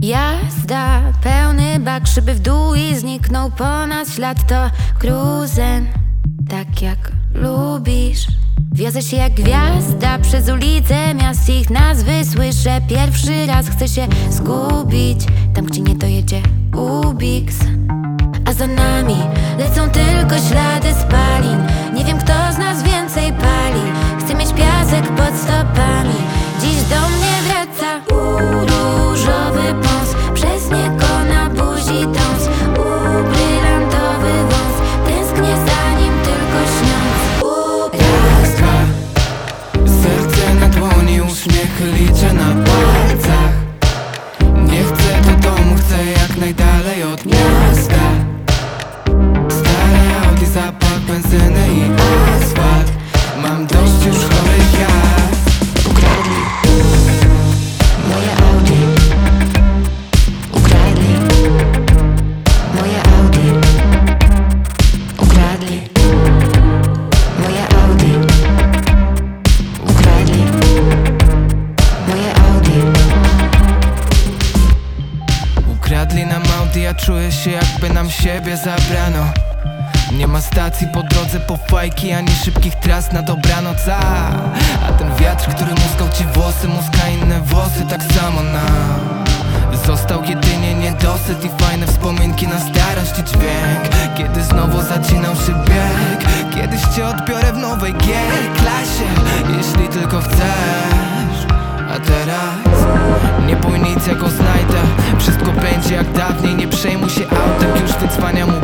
Jazda, pełny bak, szyby w dół i zniknął po nas ślad. To cruzen, tak jak lubisz. Wiozę się jak gwiazda przez ulice miast, ich nazwy słyszę pierwszy raz. Chcę się zgubić tam, gdzie nie dojedzie Ubix. A za nami lecą tylko ślady spalin. Nie wiem, kto z nas więcej pali. Chcę mieć piasek pod stopami. Dziś do mnie wraca różowy pąs. Przez niego na buzi dąs. Brylantowy wąs. Tęsknię za nim tylko śniąc. Raz, dwa, serce na dłoni, uśmiech liczę na palcach. Nie chcę do domu, chcę jak najdalej od miasta. Stare Audi, zapach benzyny i asfalt. Mam dość już chorych jazd. Ukradli moje Audi. Ukradli moje Audi. Ukradli moje Audi. Ukradli moje Audi. Ukradli nam Audi, a czuję się jakby nam siebie zabrano. Nie ma stacji po drodze, po fajki, ani szybkich tras na dobranoc. A ten wiatr, który muskał ci włosy, muska inne włosy, tak samo nam. Został jedynie niedosyt i fajne wspominki na starość i dźwięk. Kiedy znowu zacinał się bieg, kiedyś cię odbiorę w nowej G-klasie, jeśli tylko chcesz. A teraz nie bój nic, ja go znajdę. Wszystko będzie jak dawniej, nie przejmuj się autem, już wycwania mu